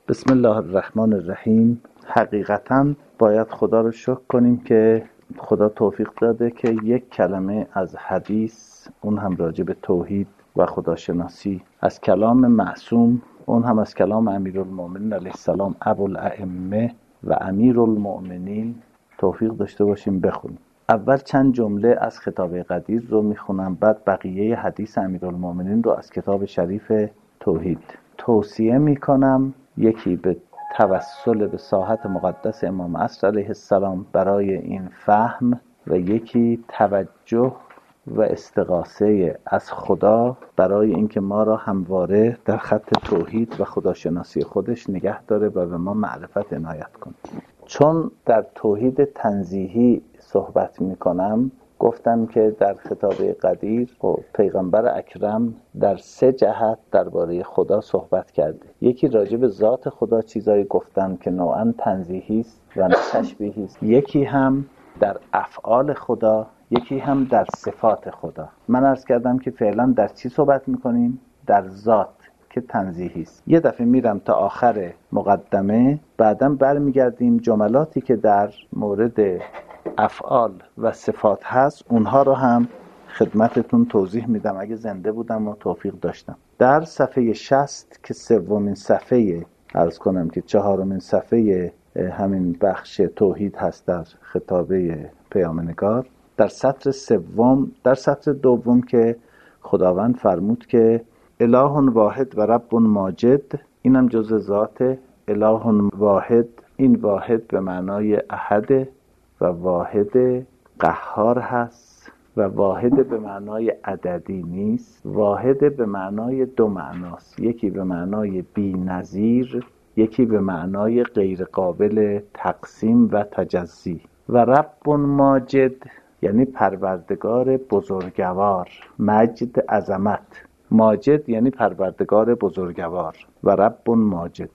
بسم الله الرحمن الرحیم. حقیقتاً باید خدا رو شکر کنیم که خدا توفیق داده که یک کلمه از حدیث، اون هم راجع به توحید و خداشناسی، از کلام معصوم، اون هم از کلام امیرالمؤمنین علیه السلام ابوالائمه و امیرالمؤمنین، توفیق داشته باشیم بخونیم. اول چند جمله از خطاب قدیر رو میخونم، بعد بقیه حدیث امیرالمؤمنین رو از کتاب شریف توحید توصیه میکنم. یکی به توسل به ساحت مقدس امام عصر علیه السلام برای این فهم، و یکی توجه و استغاثه از خدا برای اینکه ما را همواره در خط توحید و خداشناسی خودش نگه داره و به ما معرفت عنایت کنه. چون در توحید تنزیهی صحبت میکنم، گفتم که در خطاب قدیر پیغمبر اکرم در 3 جهت درباره خدا صحبت کرده. یکی راجع به ذات خدا چیزایی گفتن که نوعاً تنزیهی است و نه تشبیهی است، یکی هم در افعال خدا، یکی هم در صفات خدا. من عرض کردم که فعلا در چی صحبت میکنیم؟ در ذات که تنزیهی است. یه دفعه میرم تا آخر مقدمه، بعداً برمیگردیم جملاتی که در مورد افعال و صفات هست اونها رو هم خدمتتون توضیح میدم اگه زنده بودم و توفیق داشتم. در صفحه 60 که 3مین صفحه، عرض کنم که 4مین صفحه همین بخش توحید هست در خطابه پیامنگار، در سطر 3، در سطر 2 که خداوند فرمود که اله واحد و رب ماجد، اینم جزء ذات اله واحد. این واحد به معنای احد و واحد قهار هست، و واحد به معنای عددی نیست. واحد به معنای 2 معناست، یکی به معنای بی نظیر، یکی به معنای غیر قابل تقسیم و تجزی. و رب ماجد یعنی پروردگار بزرگوار، مجد عظمت، ماجد یعنی پروردگار بزرگوار. و رب ماجد،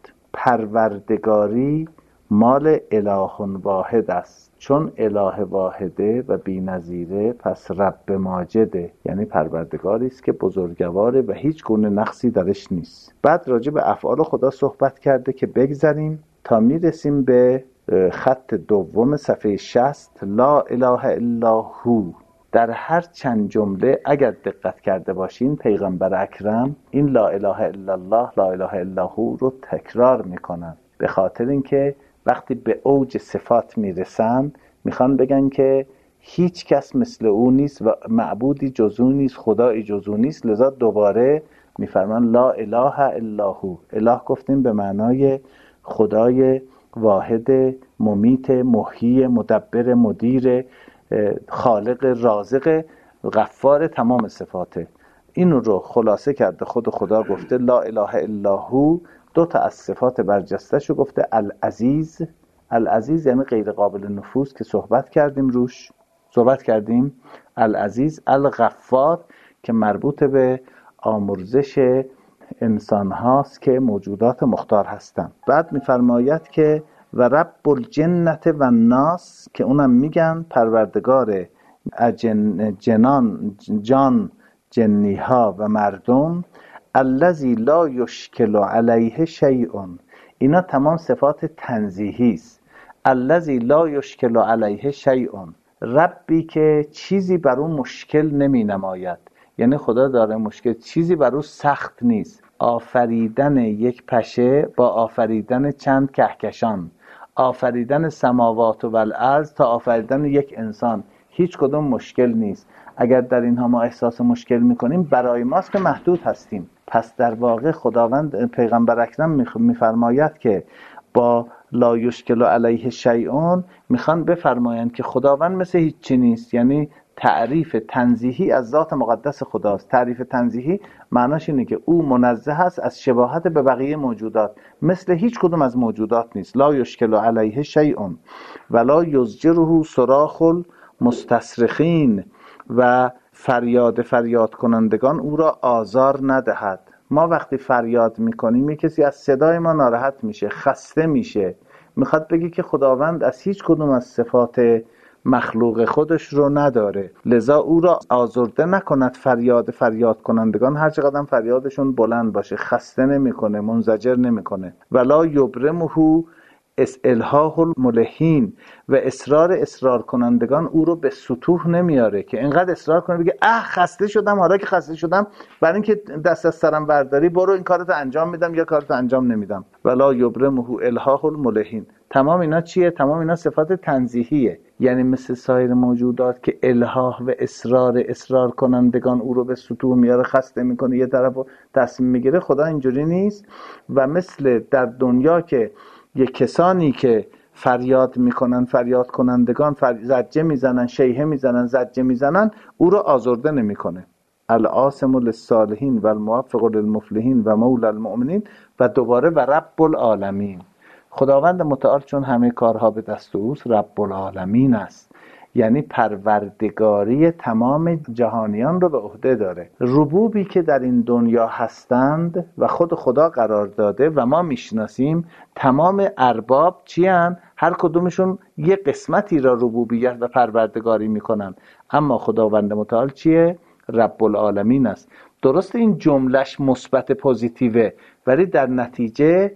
پروردگاری مال اله واحد است، چون اله واحده و بی نظیره، پس رب ماجده، یعنی پروردگاری است که بزرگواره و هیچ گونه نقصی درش نیست. بعد راجع به افعال خدا صحبت کرده که بگذاریم تا میرسیم به خط 2 صفحه 60. لا اله الا هو. در هر چند جمله اگر دقت کرده باشین پیغمبر اکرم این لا اله الا الله، لا اله الا هو رو تکرار میکنن، به خاطر اینکه وقتی به اوج صفات میرسن میخوان بگن که هیچ کس مثل او نیست و معبودی جز او نیست، خدایی جز او نیست. لذا دوباره میفرمان لا اله الا هو. اله گفتیم به معنای خدای واحد، ممیت، محیی، مدبر، مدیر، خالق، رازق، غفار، تمام صفاته. این رو خلاصه کرده خود خدا گفته لا اله الا هو. 2 تا از صفات برجسته‌شو گفته العزیز. العزیز یعنی غیر قابل نفوذ که صحبت کردیم. العزیز. الغفار که مربوط به آمرزش انسان هاست که موجودات مختار هستند. بعد میفرماید که و رب الجنة و الناس، که اونم میگن پروردگار جان، جنی ها و مردم. الذی لا یشکل علیه شیء، اینا تمام صفات تنزیهی است. الذی لا یشکل علیه شیء، ربی که چیزی بر اون مشکل نمی نماید، یعنی خدا داره مشکل، چیزی بر اون سخت نیست. آفریدن یک پشه با آفریدن چند کهکشان، آفریدن سماوات و الارض تا آفریدن یک انسان، هیچ کدوم مشکل نیست. اگر در اینها ما احساس مشکل میکنیم برای ماست که محدود هستیم. پس در واقع خداوند پیغمبر اکرم میفرماید که با لا یشکل علیه شیء میخوان بفرمایند که خداوند مثل هیچ چی نیست، یعنی تعریف تنزیهی از ذات مقدس خداست. تعریف تنزیهی معناش اینه که او منزه است از شباهت به بقیه موجودات، مثل هیچ کدوم از موجودات نیست. لا یشکل علیه شیء ولا یزجره صراخ المستصرخین، و فریاد کنندگان او را آزار ندهد. ما وقتی فریاد میکنیم یک کسی از صدای ما ناراحت میشه، خسته میشه، میخواد بگه که خداوند از هیچ کدوم از صفات مخلوق خودش رو نداره، لذا او را آزرده نکند فریاد کنندگان هر چقدر فریادشون بلند باشه، خسته نمیکنه، منزجر نمیکنه. ولا یبرمه الحاح الملحین، و اصرار کنندگان او رو به سطوح نمیاره که اینقدر اصرار کنه بگه خسته شدم، حالا که خسته شدم برای اینکه دست از سرم برداری برو این کارتو انجام میدم یا کارتو انجام نمیدم. ولا یبرمه الحاح الملحین. تمام اینا چیه؟ تمام اینا صفات تنزیهیه، یعنی مثل سایر موجودات که الحاح و اصرار کنندگان او رو به سطوح میاره، خسته میکنه، یه طرفو تصمیم میگیره. خدا اینجوری نیست. و مثل در دنیا که یه کسانی که فریاد میکنن، فریاد کنندگان زجه میزنن، شیهه میزنن، زجه میزنن، او رو آزرده نمیکنه. العاصم للصالحین و الموفق للمفلحین و مولا المؤمنین. و دوباره و رب العالمین. خداوند متعال چون همه کارها به دست اوست، رب العالمین است، یعنی پروردگاری تمام جهانیان رو به عهده داره. ربوبی که در این دنیا هستند و خود خدا قرار داده و ما میشناسیم، تمام ارباب چی هن؟ هر کدومشون یه قسمتی را ربوبیت و پروردگاری میکنن، اما خداوند متعال چیه؟ رب العالمین است. درست این جملهش مثبت پوزیتیوه، ولی در نتیجه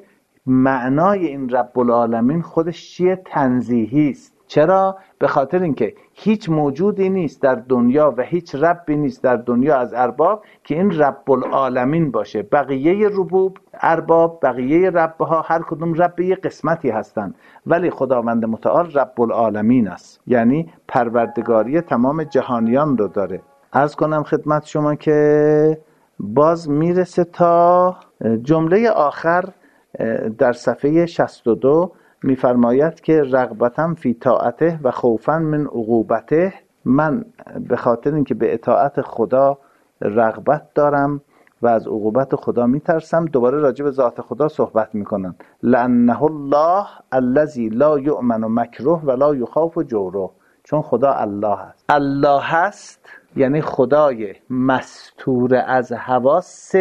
معنای این رب العالمین خودش چیه؟ تنزیهی است. چرا؟ به خاطر اینکه هیچ موجودی نیست در دنیا و هیچ ربی نیست در دنیا از ارباب که این رب العالمین باشه. بقیه ربوب ارباب، بقیه ربها هر کدوم رب یه قسمتی هستن، ولی خداوند متعال رب العالمین است، یعنی پروردگاری تمام جهانیان رو داره. عرض کنم خدمت شما که باز میرسه تا جمله آخر در صفحه 62 میفرماید که رغبتم فی طاعته و خوفا من عقوبته. من به خاطر اینکه به اطاعت خدا رغبت دارم و از عقوبت خدا میترسم. دوباره راجع به ذات خدا صحبت میکنن. لانه الله الذی لا یؤمن مکره ولا یخاف جوره. چون خدا الله هست. الله هست یعنی خدای مستور از حواس،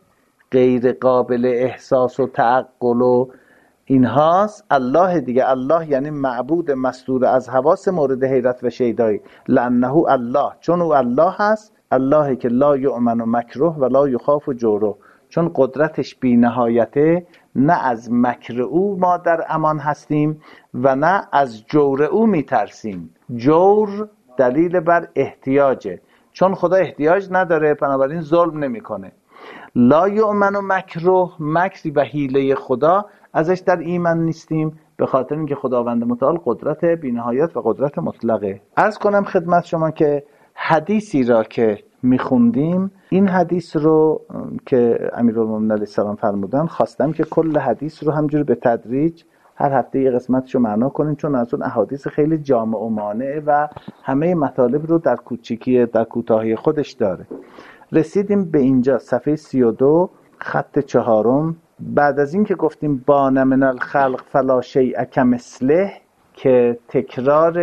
غیر قابل احساس و تعقل و اینهاست. الله دیگه، الله یعنی معبود مستور از حواس مورد حیرت و شیدایی. لانه الله، چون او الله هست، الله که لا یؤمن مکره و لا یخاف جوره، چون قدرتش بی نهایته، نه از مکر او ما در امان هستیم و نه از جور او میترسیم. جور دلیل بر احتیاجه، چون خدا احتیاج نداره بنابراین ظلم نمیکنه. لا یؤمن مکره، مکری و حیله خدا ازش در ایمان نیستیم، به خاطر اینکه خداوند متعال قدرت بی‌نهایت و قدرت مطلقه. عرض کنم خدمت شما که حدیثی را که میخوندیم، این حدیث رو که امیرالمومنین علیه السلام فرمودن، خواستم که کل حدیث رو همجور به تدریج هر هفته یه قسمتشو معنا کنیم، چون از اون احادیث خیلی جامع و مانع و همه مطالب رو در کوچیکی، در کوتاهی خودش داره. رسیدیم به اینجا صفحه 32 خط 4. بعد از این که گفتیم بان من الخلق فلا شیء کمثله، که تکرار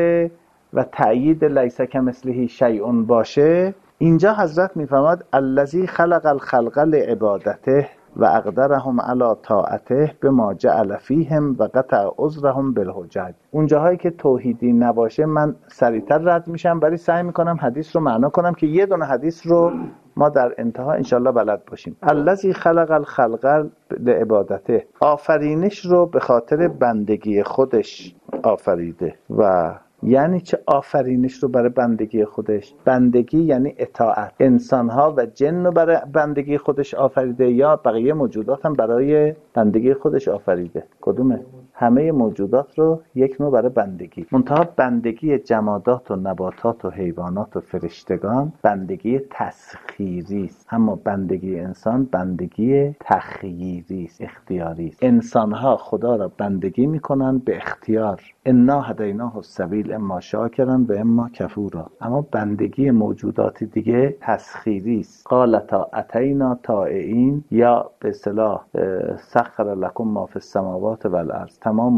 و تأیید لیس کمثله شیء باشه، اینجا حضرت میفرماد الذی خلق الخلق لعبادته و اقدرهم علی طاعته بما جعل فیهم و قطع عذرهم بالحجج. اون جاهایی که توحیدی نباشه من سریعتر رد میشم، ولی سعی میکنم حدیث رو معنا کنم که یه دونه حدیث رو ما در انتها انشالله بلد باشیم. الذی خلق الخلق لعبادته، آفرینش رو به خاطر بندگی خودش آفریده. و یعنی چه آفرینش رو برای بندگی خودش؟ بندگی یعنی اطاعت. انسانها و جن رو برای بندگی خودش آفریده یا بقیه موجودات هم برای بندگی خودش آفریده؟ کدومه؟ همه موجودات رو یک نوع برای بندگی. منتها بندگی جمادات و نباتات و حیوانات و فرشتگان بندگی تسخیری است، اما بندگی انسان بندگی تخییری است، اختیاری است. انسانها خدا را بندگی میکنن به اختیار. انا هدیناه السبیل اما شاکرا و اما کفورا. اما بندگی موجودات دیگه تسخیری است. قالتا اتینا طائعین، یا به اصطلاح سخر لکم ما فی السماوات والارض، تمام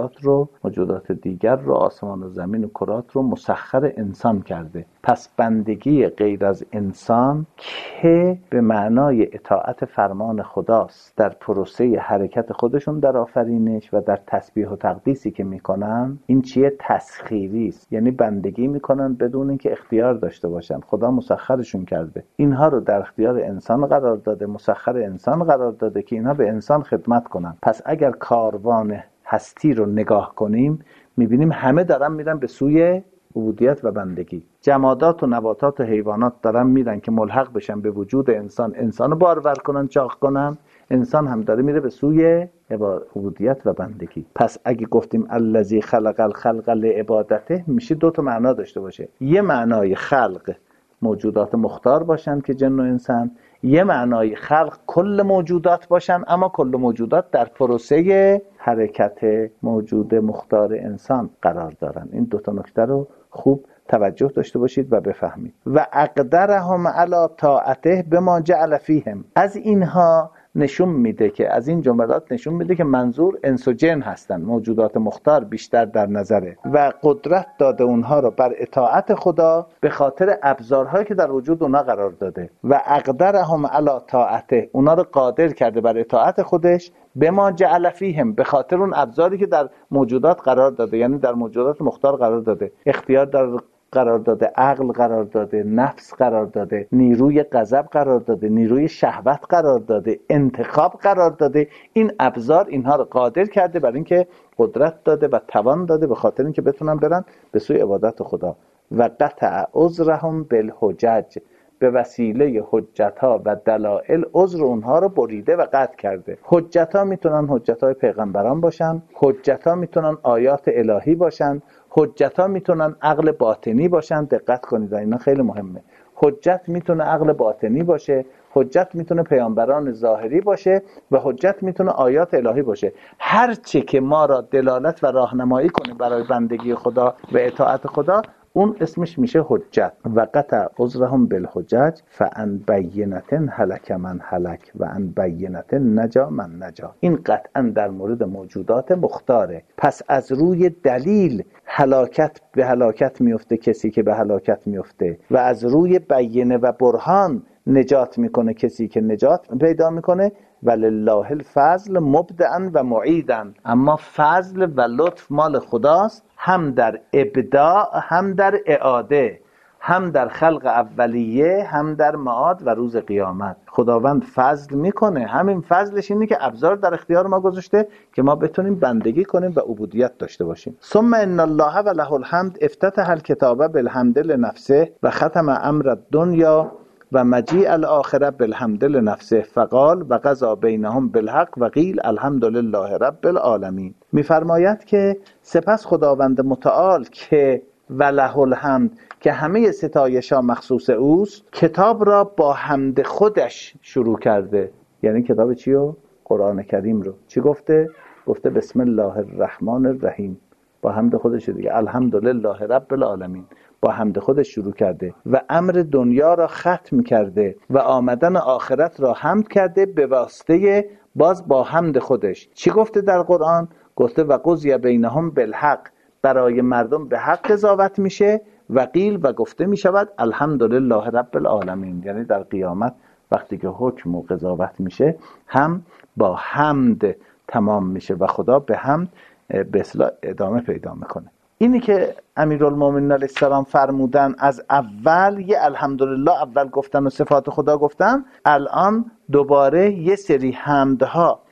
موجودات دیگر رو، آسمان و زمین و کرات رو مسخر انسان کرده. پس بندگی غیر از انسان که به معنای اطاعت فرمان خداست در پروسه حرکت خودشون در آفرینش و در تسبیح و تقدیسی که میکنن، این چیه؟ تسخیری است. یعنی بندگی میکنن بدون اینکه اختیار داشته باشن، خدا مسخرشون کرده. اینها رو در اختیار انسان قرار داده، مسخر انسان قرار داده که اینها به انسان خدمت کنن. پس اگر کاروان هستی رو نگاه کنیم میبینیم همه دارن میرن به سوی عبودیت و بندگی. جمادات و نباتات و حیوانات دارن میرن که ملحق بشن به وجود انسان، انسانو بارور کنن، چاق کنن. انسان هم داره میره به سوی عبودیت و بندگی. پس اگه گفتیم الذی خلق الخلق لعبادته، میشه دو تا معنا داشته باشه. یه معنای خلق موجودات مختار باشن که جن و انسان، یه معنای خلق کل موجودات باشن، اما کل موجودات در پروسه حرکت موجود مختار انسان قرار دارن. این دو تا نکته رو خوب توجه داشته باشید و بفهمید. و اقدرهم علی طاعته بما جعل فیهم، از اینها نشون میده که، از این جملات نشون میده که منظور انس و جن هستن، موجودات مختار بیشتر در نظره و قدرت داده اونها رو بر اطاعت خدا به خاطر ابزارهایی که در وجود اونها قرار داده. و اقدرهم علی طاعته، اونها رو قادر کرده بر اطاعت خودش، بما جعل فیهم، به خاطر اون ابزاری که در موجودات قرار داده، یعنی در موجودات مختار قرار داده، اختیار قرار داده، عقل قرار داده، نفس قرار داده، نیروی غضب قرار داده، نیروی شهوت قرار داده، انتخاب قرار داده. این ابزار اینها رو قادر کرده بر اینکه قدرت داده و توان داده به خاطر اینکه بتونن برن به سوی عبادت خدا. و قطع عذرهم بالحجج، به وسیله حجت‌ها و دلائل عذر اونها رو بریده و قطع کرده. حجت‌ها میتونن حجت‌های پیغمبران باشن، حجت‌ها میتونن آیات الهی باشن، حجت‌ها میتونن عقل باطنی باشن. دقت کنید، اینا خیلی مهمه. حجت میتونه عقل باطنی باشه، حجت میتونه پیامبران ظاهری باشه و حجت میتونه آیات الهی باشه. هر چی که ما را دلالت و راهنمایی کنه برای بندگی خدا و اطاعت خدا، اون اسمش میشه حجت. و قطع عذرهم بالحجج فان بینة هلک من هلک و ان بینة نجا من نجا. این قطعا در مورد موجودات مختاره. پس از روی دلیل هلاکت به هلاکت میفته کسی که به هلاکت میفته، و از روی بینه و برهان نجات میکنه کسی که نجات پیدا میکنه. ولله الفضل مبدعا و معیدا، اما فضل و لطف مال خداست، هم در ابداع هم در اعاده، هم در خلق اولیه هم در معاد و روز قیامت. خداوند فضل میکنه، همین فضلش اینه که ابزار در اختیار ما گذاشته که ما بتونیم بندگی کنیم و عبودیت داشته باشیم. ثم ان الله و له الحمد افتتح الکتاب بالحمد لنفسه و ختم امر الدنیا و مجیع الاخره بالحمد لنفسه فقال و قضا بینهم بالحق و قیل الحمد لله رب العالمین. میفرماید که سپس خداوند متعال که وله الحمد، که همه ستایش‌ها مخصوص اوست، کتاب را با حمد خودش شروع کرده. یعنی کتاب چیو؟ قرآن کریم رو. چی گفته؟ گفته بسم الله الرحمن الرحیم، با حمد خودش دیگه. الحمدلله رب العالمین، با حمد خودش شروع کرده و امر دنیا را ختم کرده و آمدن آخرت را حمد کرده به واسطه باز با حمد خودش. چی گفته در قرآن؟ گفته و قضی بینهم بالحق، برای مردم به حق قضاوت میشه. و قیل، و گفته میشود الحمدلله رب العالمین، یعنی در قیامت وقتی که حکم و قضاوت میشه هم با حمد تمام میشه و خدا به حمد به اصطلاح ادامه پیدا میکنه. اینی که امیرالمومنین علیه السلام فرمودن از اول یه الحمدلله اول گفتن و صفات خدا گفتن، الان دوباره یه سری حمدها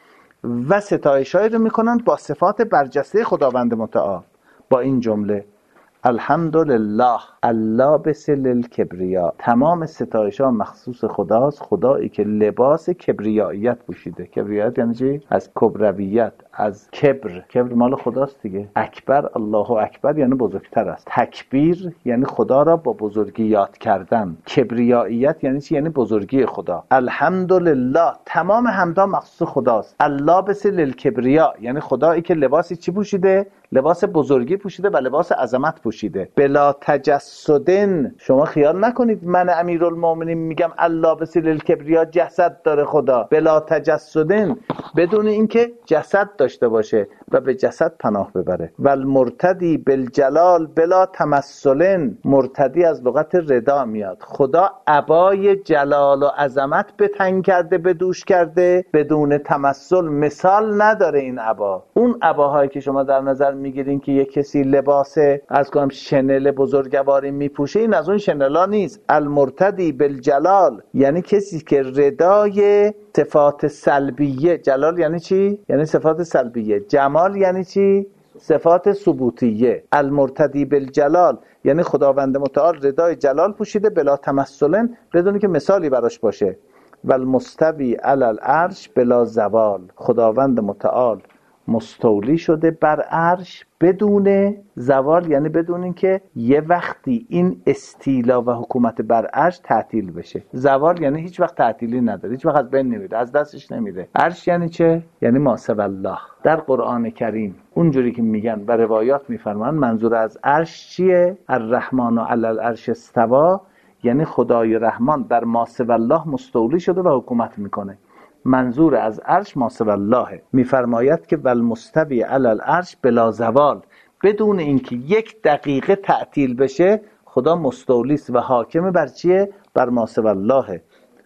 و ستایش‌هایی رو میکنن با صفات برجسته خداوند متعال، با این جمله الحمدلله اللابس للکبریا، تمام ستایش ها مخصوص خداست، خدایی که لباس کبریاییت پوشیده. کبریاییت یعنی چی؟ از کبرویت، از کبر مال خداست دیگه. اکبر، الله اکبر یعنی بزرگتر است. تکبیر یعنی خدا را با بزرگی یاد کردن. کبریاییت یعنی چی؟ یعنی بزرگی خدا. الحمدلله، تمام حمدها مخصوص خداست. اللابس للکبریا یعنی خدایی که لباسی چی پوشیده؟ لباس بزرگی پوشیده و لباس عظمت پوشیده. بلا تجسدن، شما خیال نکنید من امیرالمومنین میگم الله بسیل الکبریا جسد داره خدا. بلا تجسدن، بدون اینکه جسد داشته باشه و به جسد پناه ببره. و المرتدی بالجلال بلا تمثلن، مرتدی از لغت ردا میاد. خدا عبای جلال و عظمت به تن کرده، به دوش کرده، بدون تمثل. مثال نداره این عبا. اون عباهایی که شما در نظر میگیرین که یک کسی لباس از کنم شنل بزرگواری میپوشه، این از اون شنلا نیست. المرتدی بالجلال یعنی کسی که ردای صفات سلبیه. جلال یعنی چی؟ یعنی صفات سلبیه. جمال یعنی چی؟ صفات ثبوتیه. المرتدی بالجلال یعنی خداوند متعال ردای جلال پوشیده بلا تمثلن، بدون که مثالی براش باشه. و المستوی علی العرش بلا زوال، خداوند متعال مستولی شده بر عرش بدون زوال، یعنی بدون اینکه یه وقتی این استیلا و حکومت بر عرش تعطیل بشه. زوال یعنی هیچ وقت تعطیلی نداره، هیچ وقت از بین نمیره، از دستش نمیره. عرش یعنی چه؟ یعنی ما سوی الله. در قرآن کریم اونجوری که میگن و روایات میفرمان منظور از عرش چیه؟ الرحمن علی العرش استوا، یعنی خدای رحمان در ما سوی الله مستولی شده و حکومت میکنه. منظور از عرش ما سوی الله. میفرماید که والمستوی علی العرش بلا زوال، بدون اینکه یک دقیقه تعطیل بشه خدا مستولی است و حاکم بر چیه؟ بر ما سوی الله.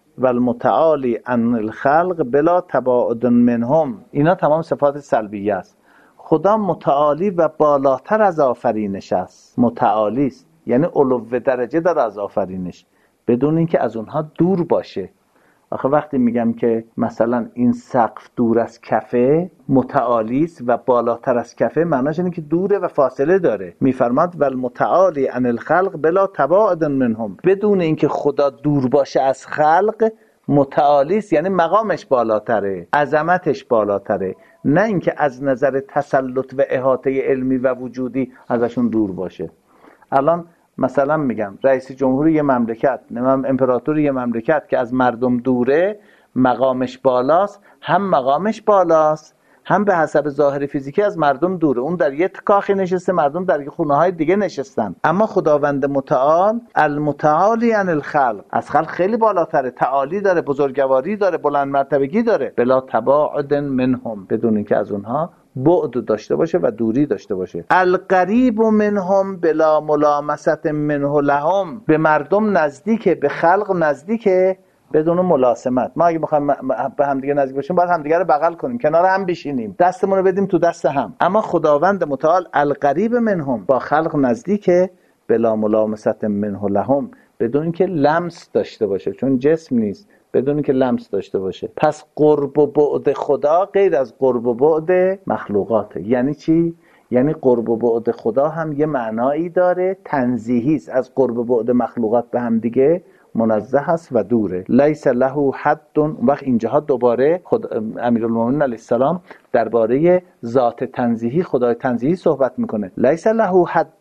والمتعالی عن الخلق بلا تباعد منهم، اینا تمام صفات سلبیه است. خدا متعالی و بالاتر از آفرینش است. متعالی است یعنی علو درجه داره از آفرینش، بدون اینکه از اونها دور باشه. آخه وقتی میگم که مثلا این سقف دور از کفه، متعالی است و بالاتر از کفه، معناش اینه که دوره و فاصله داره. میفرماد والمتعالی عن الخلق بلا تباعد منهم، بدون اینکه خدا دور باشه از خلق متعالی است، یعنی مقامش بالاتره، عظمتش بالاتره، نه اینکه از نظر تسلط و احاطه علمی و وجودی ازشون دور باشه. الان مثلا میگم رئیس جمهور یه مملکت، امپراتور یه مملکت که از مردم دوره، مقامش بالاست، هم مقامش بالاست، هم به حسب ظاهر فیزیکی از مردم دوره. اون در یه کاخی نشسته، مردم در خونه های دیگه نشستن. اما خداوند متعال المتعالی عن الخلق، از خلق خیلی بالاتره، تعالی داره، بزرگواری داره، بلند مرتبگی داره. بلا تباعد منهم، بدون اینکه از اونها بعد داشته باشه و دوری داشته باشه. القریب منهم بلا ملامست منه لهم، به مردم نزدیکه، به خلق نزدیکه بدون ملاسمت. ما اگه بخوایم به هم دیگه نزدیک باشیم باید هم دیگه رو بغل کنیم، کنار هم بشینیم، دستمون رو بدیم تو دست هم. اما خداوند متعال القریب منهم، با خلق نزدیکه بلا ملامست منه لهم، بدون اینکه لمس داشته باشه، چون جسم نیست، بدون اینکه لمس داشته باشه. پس قرب و بعد خدا غیر از قرب و بعد مخلوقاته. یعنی چی؟ یعنی قرب و بعد خدا هم یه معنایی داره، تنزیهی است، از قرب و بعد مخلوقات به هم دیگه منزه است و دوره. لیس له حد. وقت اینجاها دوباره امیرالمومنین علیه السلام درباره ذات تنزیهی، خدای تنزیهی صحبت میکنه. لیس له حد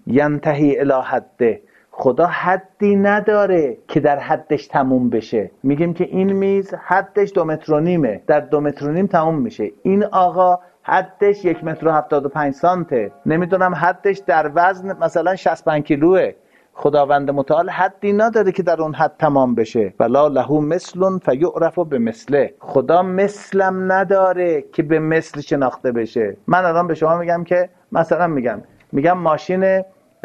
ینتهی الی حده، خدا حدی نداره که در حدش تموم بشه. میگیم که این میز حدش 2.5 متر، در 2.5 متر تموم میشه. این آقا حدش 1.75 سانته، نمیدونم حدش در وزن مثلا 65 کیلوه. خداوند متعال حدی نداره که در اون حد تمام بشه. ولا له مثل فیعرف بمثله، خدا مثلم نداره که به مثل شناخته بشه. من الان به شما میگم که مثلا میگم ماشین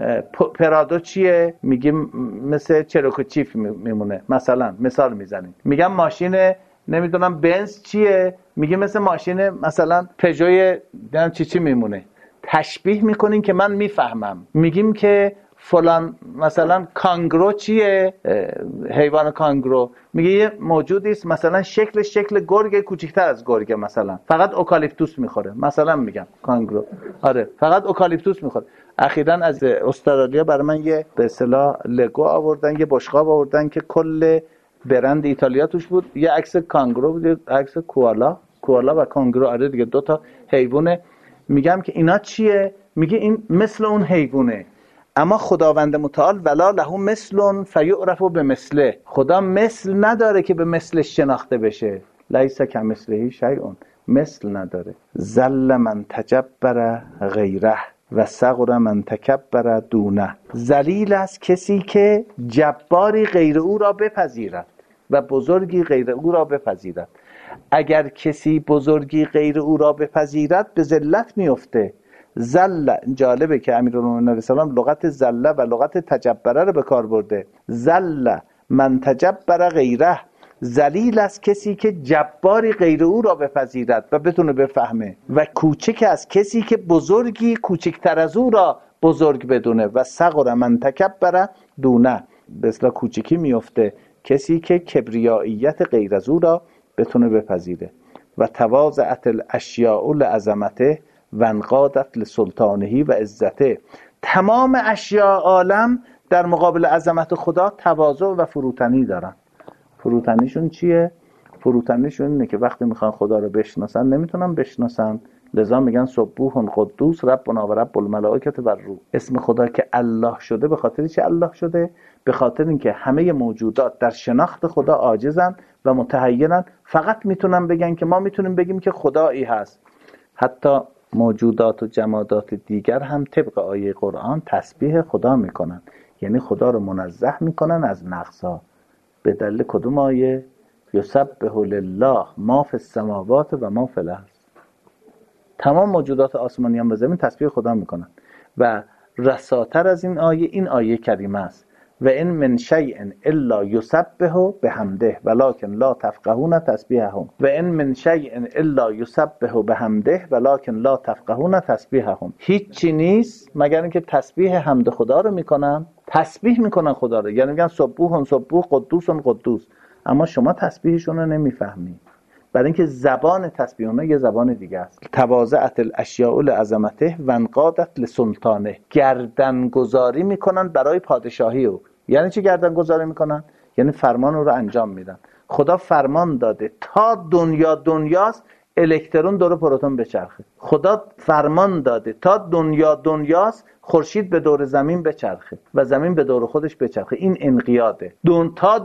پرادو چیه؟ میگیم مثل چروکو چیف میمونه، مثلا مثال میزنیم. میگم ماشین نمیدونم بنز چیه؟ میگیم مثل ماشین مثلا پژو چی میمونه. تشبیه میکنین که من میفهمم. میگیم که فلان مثلا کانگرو چیه؟ حیوان کانگرو، میگه یه موجودی است مثلا شکل گرگ کوچیک‌تر از گرگ، مثلا فقط اوکالیپتوس میخوره، مثلا میگم کانگرو، آره فقط اوکالیپتوس میخوره. اخیراً از استرالیا برای من یه به اصطلاح لگو آوردن، یه بشقاب آوردن که کل برند ایتالیا توش بود، یه عکس کانگرو بود، یه عکس کوالا و کانگرو، آره دیگه 2 تا حیوانه. میگم که اینا چیه؟ میگه این مثل اون حیوانه. اما خداوند متعال ولا له مثل فیعرف بمثله، خدا مثل نداره که به مثلش شناخته بشه. لیس کمثله شیء، مثل نداره. ذل من تجبر غیره و صغر من تکبر دونه. ذلیل است کسی که جباری غیر او را بپذیرد و بزرگی غیر او را بپذیرد. اگر کسی بزرگی غیر او را بپذیرد به ذلت میفته. ذل، جالبه که امیرالمومنین علیه السلام لغت ذل و لغت تجبره رو به کار برده. ذل من تجبر غیره، ذلیل است کسی که جباری غیر او را بپذیرد و بتونه بفهمه، و کوچک است کسی که بزرگی کوچکتر از او را بزرگ بدونه. و صغر من تکبر دونه، به اصطلاح کوچکی میفته کسی که کبریاییت غیر از او را بتونه بپذیره. و تواضعت الاشیاء لعظمته و انقادت لسلطانه و عزته. تمام اشیاء عالم در مقابل عظمت خدا تواضع و فروتنی دارن. فروتنیشون چیه؟ فروتنیشون اینه که وقتی میخوان خدا رو بشناسن نمیتونن بشناسن، لذا میگن سبوح قدوس ربنا و رب الملائکه و الروح. اسم خدا که الله شده به خاطر چه الله شده؟ به خاطر اینکه همه موجودات در شناخت خدا عاجزن و متحیرن، فقط میتونن بگن که ما میتونیم بگیم که خدایی هست. حتی موجودات و جمادات دیگر هم طبق آیه قرآن تسبیح خدا میکنن، یعنی خدا رو منزه میکنن از نقصا. به دلیل کدوم آیه؟ یسبح لله ما فی السماوات و ما فی الارض. تمام موجودات آسمانیان و زمین تسبیح خدا میکنن. و رساتر از این آیه کریمه است: و این من شیء الا یسبح بحمده ولکن لا تفقهون تسبیحهم. و این من شیء الا یسبح بحمده ولکن لا تفقهون تسبیحهم. هیچی نیست مگر اینکه تسبیح حمد خدا رو میکنن، تسبیح میکنن خدا رو، یعنی میگن سبوح سبوح قدوس قدوس، اما شما تسبیحشون رو نمیفهمید، برای اینکه زبان تسبیح اونها یه زبان دیگه است. تواضعت الاشیاء لعظمته و انقادت لسلطانه. گردنگذاری میکنن برای پادشاهی او. یعنی چی گردنگذاری میکنن؟ یعنی فرمان او رو انجام میدن. خدا فرمان داده تا دنیاست الکترون دور پروتون بچرخه. خدا فرمان داده تا دنیاست خورشید به دور زمین بچرخه و زمین به دور خودش بچرخه. این انقیاده. تا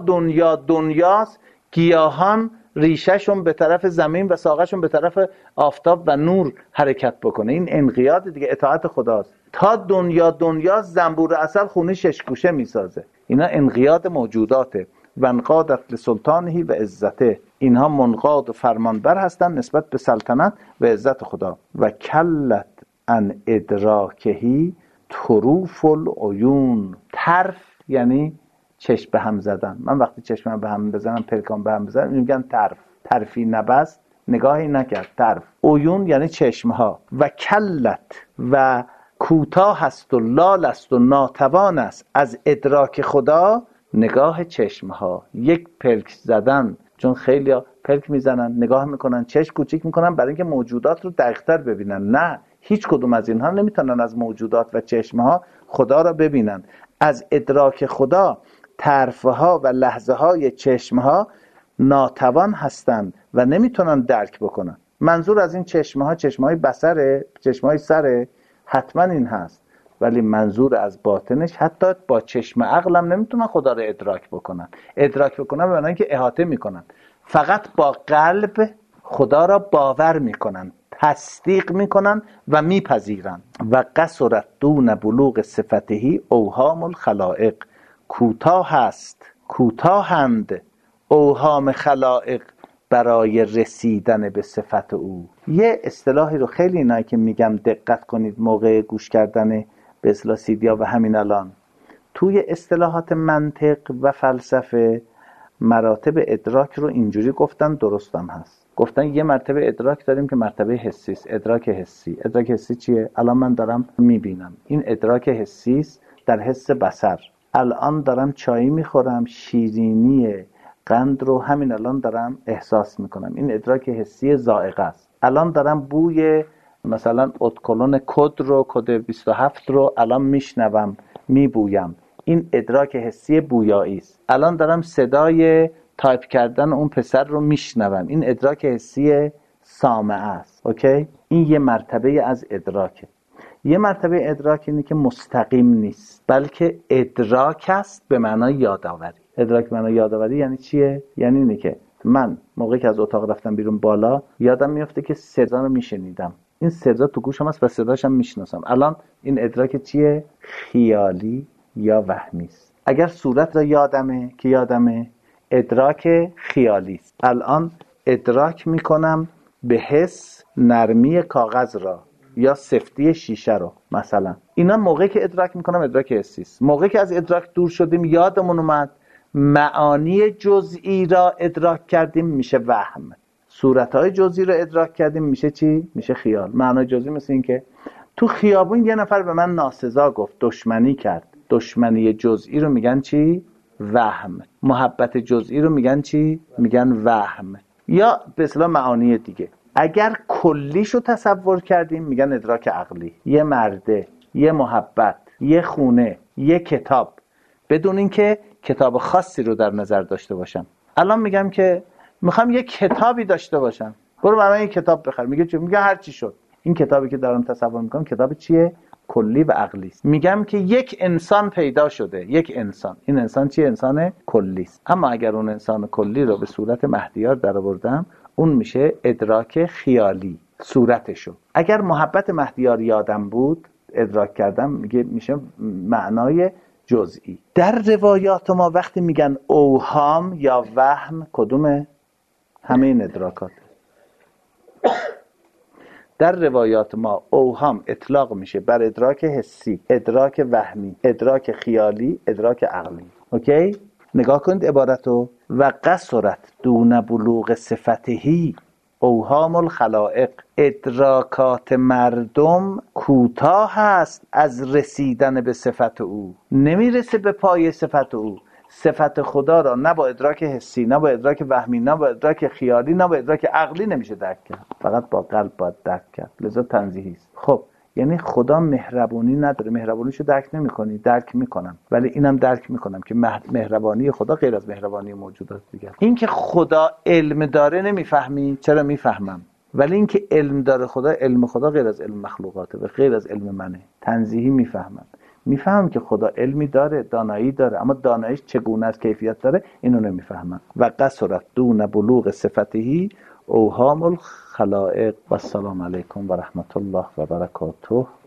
دنیاست گیاهان ریشهشون به طرف زمین و ساقهشون به طرف آفتاب و نور حرکت بکنه. این انقیاد دیگه، اطاعت خداست. تا دنیا زنبور عسل خونه ششگوشه میسازه. اینا انقیاد موجوداته. و انقادت لسلطانه و عزته. اینها منقاد و فرمانبر هستن نسبت به سلطنت و عزت خدا. و کلت ان ادراکهی طروف العیون. طرف یعنی چشم به هم زدن. من وقتی چشمم به هم بزنم، پلکام به هم بزنم، میگن طرف. طرفی نبست، نگاهی نکرد، طرف. عیون یعنی چشمها. و کلت و کوتاه است و لال است و ناتوان است از ادراک خدا نگاه چشمها. یک پلک زدن، چون خیلی پلک میزنن، نگاه میکنن، چشم کوچیک میکنن برای اینکه موجودات رو دقیق‌تر ببینن. نه، هیچ کدوم از اینها نمیتونن از موجودات و چشمها خدا را ببینن. از ادراک خدا طرفها و لحظه های چشمها ناتوان هستند و نمیتونن درک بکنن. منظور از این چشمها چشمهای بصره، چشمهای سره، حتما این هست، ولی منظور از باطنش حتی با چشم عقلم نمیتونن خدا رو ادراک بکنن. ادراک بکنن به معنی اینکه احاطه میکنن. فقط با قلب خدا را باور میکنن، تصدیق میکنن و میپذیرن. و قصرت دون بلوغ صفته اوهام الخلائق. کوتاهند اوهام خلائق برای رسیدن به صفت او. یه اصطلاحی رو خیلی اینایی که میگم دقت کنید موقع گوش کردن به اصطلاح سیدیا و همین الان. توی اصطلاحات منطق و فلسفه مراتب ادراک رو اینجوری گفتن، درستم هست. گفتن یه مرتبه ادراک داریم که مرتبه حسی است. ادراک حسی. ادراک حسی چیه؟ الان من دارم میبینم، این ادراک حسی است در حس بصر. الان دارم چای میخورم، شیرینی قند رو همین الان دارم احساس میکنم، این ادراک حسی ذائقه است. الان دارم بوی مثلا ادکلون کد 27 رو الان میشنوم، میبویم، این ادراک حسی بویایی است. الان دارم صدای تایپ کردن اون پسر رو میشنوم، این ادراک حسی سامعه است. اوکی؟ این یه مرتبه از ادراکه. یه مرتبه ادراک اینه که مستقیم نیست، بلکه ادراک است به معنای یادآوری. ادراک به معنای یادآوری یعنی چیه؟ یعنی اینه که من موقعی که از اتاق رفتم بیرون بالا، یادم میفته که صدا رو میشنیدم، این صدا تو گوشم هست و صداش هم میشناسم. الان این ادراک چیه؟ خیالی یا وهمی است. اگر صورت را یادمه که یادمه، ادراک خیالی است. الان ادراک میکنم به حس نرمی کاغذ را یا سفتی شیشه رو مثلا. اینا موقعی که ادراک میکنم ادراک حسی است. موقعی که از ادراک دور شدیم یادمون اومد معانی جزئی را ادراک کردیم میشه وهم. صورتهای جزئی را ادراک کردیم میشه چی؟ میشه خیال. معنای جزئی مثل این که تو خیابون یه نفر به من ناسزا گفت، دشمنی کرد. دشمنی جزئی رو میگن چی؟ وهم. محبت جزئی رو میگن چی؟ میگن وهم. یا به اصطلاح معانی دیگه اگر کلیشو تصور کردیم میگن ادراک عقلی. یه مرده، یه محبت، یه خونه، یه کتاب، بدون اینکه کتاب خاصی رو در نظر داشته باشم. الان میگم که میخوام یه کتابی داشته باشم، برو برای یه کتاب بخر. میگه چی؟ میگه هر چی شد. این کتابی که دارم تصور میکنم کتاب چیه؟ کلی و عقلی است. میگم که یک انسان پیدا شده، یک انسان. این انسان چیه؟ انسان کلی است. اما اگر اون انسان کلی رو به صورت مهدیار درآوردم، اون میشه ادراک خیالی صورتشو. اگر محبت مهدیار یادم بود ادراک کردم، میشه معنای جزئی. در روایات ما وقتی میگن اوهام یا وهم، کدومه؟ همه این ادراکات. در روایات ما اوهام اطلاق میشه بر ادراک حسی، ادراک وهمی، ادراک خیالی، ادراک عقلی. اوکی؟ نگاه کنید عبارتو. و قصرت دون بلوغ صفتهی اوهام الخلائق. ادراکات مردم کوتاه است از رسیدن به صفت او، نمیرسه به پای صفت او. صفت خدا را نه با ادراک حسی، نه با ادراک وهمی، نه با ادراک خیالی، نه با ادراک عقلی نمیشه درک کرد. فقط با قلب باید درک کرد. لذا تنزیهی است. خب یعنی خدا مهربانی نداره. مهربانیشو درک نمی‌کنی، درک میکنم. ولی اینم درک میکنم که مهربانی خدا غیر از مهربانی موجودات دیگه. این که خدا علم داره نمیفهمی؟ چرا میفهمم. ولی این که علم داره خدا، علم خدا غیر از علم مخلوقاته و غیر از علم منه. تنزیهی میفهمم. میفهمم که خدا علمی داره، دانایی داره، اما داناییش چگونه از کیفیت داره اینو نمیفهمم. و قصرت دون بلوغ صفتهی اوهام الخلائق. و السلام علیکم و رحمت الله و برکاته.